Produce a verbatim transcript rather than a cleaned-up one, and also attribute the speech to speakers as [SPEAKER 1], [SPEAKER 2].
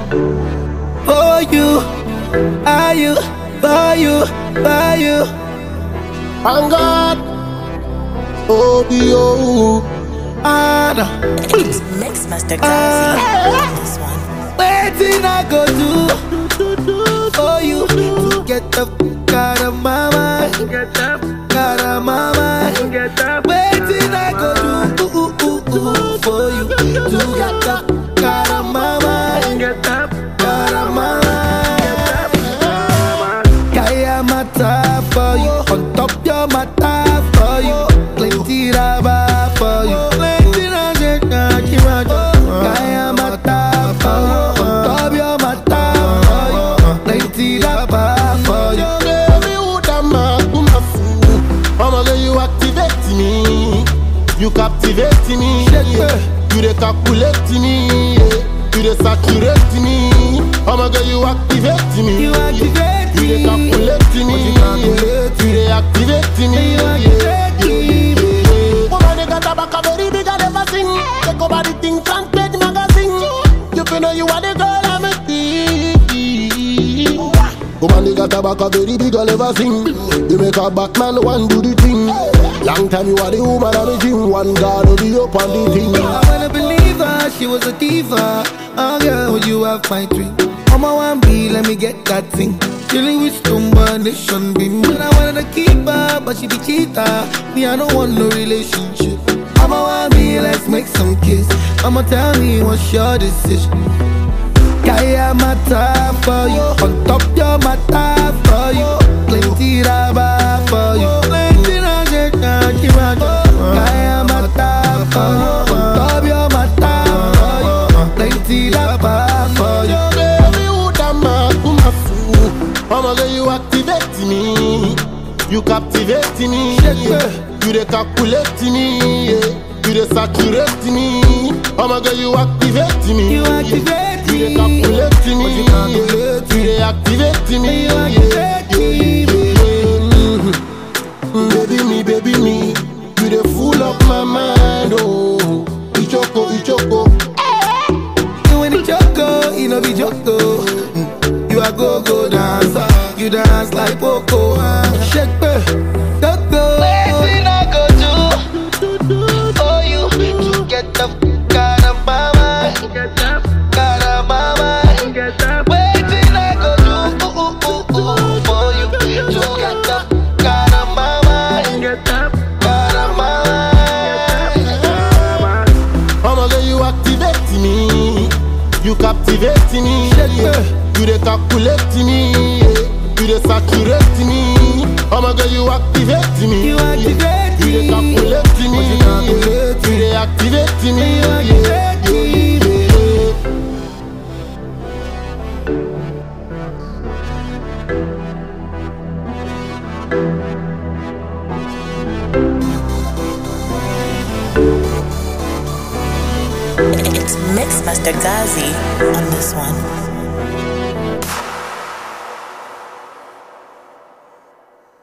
[SPEAKER 1] For you, are you, for you, for you.
[SPEAKER 2] And God, oh, the oh,
[SPEAKER 1] Anna.
[SPEAKER 3] It's Mixmaster Gazi on this one.
[SPEAKER 1] Waiting I go do for you to get the fuck out of my mind. Get up, out of my mind. Get up. Waiting I go do ooh, ooh, ooh, for you to get the fuck out of my mind. Get up, out of my mind. Kaya mata for you, on top your mata for you, plenty raba for you, plenty raba for you. Kaya mata for you, on top your mata for you, plenty raba for you.
[SPEAKER 2] baby, who da ma, who ma fool? Mama, girl, you activate me, you captivate me, you dey calculate me, you dey saturate me. Mama, girl, you activate me,
[SPEAKER 1] You activate
[SPEAKER 2] you dey
[SPEAKER 1] me,
[SPEAKER 2] calculate me, you dey activate me.
[SPEAKER 1] you activate me.
[SPEAKER 2] Woman, they got a back a very big and never sing. Take over the thing, front page magazine. You feel know you are the girl I'm a teen. Woman, they got a back a very big and never sing. You make a Batman one do the thing. Long time you are the woman on the gym. One God will be up on the thing.
[SPEAKER 1] I wanna believe her, she was a diva. Oh girl, would you have my dream? I'm a one B, let me get that thing. Dealing with combination beam. But I wanted to keep her, but she be cheater. Me, I don't want no relationship. I'm a one B, let's make some kiss. I'ma tell me what's your decision. Kaya mata for you, on top your mata for you, plenty raba for you, plenty raba for you. Kaya mata for you, on top your mata for you, plenty raba for you.
[SPEAKER 2] Baby, who da ma, who ma fool? Mama, girl, you activate me, you captivate me, you dey calculate me, you dey saturate me. Mama, girl, you activate me,
[SPEAKER 1] You activate
[SPEAKER 2] you dey
[SPEAKER 1] me,
[SPEAKER 2] calculate me,
[SPEAKER 1] you calculate
[SPEAKER 2] you dey activate me.
[SPEAKER 1] you activate me.
[SPEAKER 2] Mhm. Baby me, baby me, you dey full up my mind, oh. Ichoko, Ichoko.
[SPEAKER 1] You ain't a choco, you know be choco. Mm. You a go-go dancer, you dance like Poco. Shake me, go-go. Waiting I go do for you to get the fuck out of my mind. Get up, out of my mind. Get up. Waiting I go do ooh, ooh, ooh, ooh, for you to get the fuck out of my mind. Get up, out of my mind.
[SPEAKER 2] Mama, girl, you activate me, you captivate me, you dey calculate me, you dey saturate me. Mama, girl, you activate me,
[SPEAKER 1] You activate
[SPEAKER 2] you dey
[SPEAKER 1] me.
[SPEAKER 2] calculate me,
[SPEAKER 1] You calculate
[SPEAKER 2] you dey activate me.
[SPEAKER 1] You activate me.
[SPEAKER 3] It's Mixmaster Gazi on this one.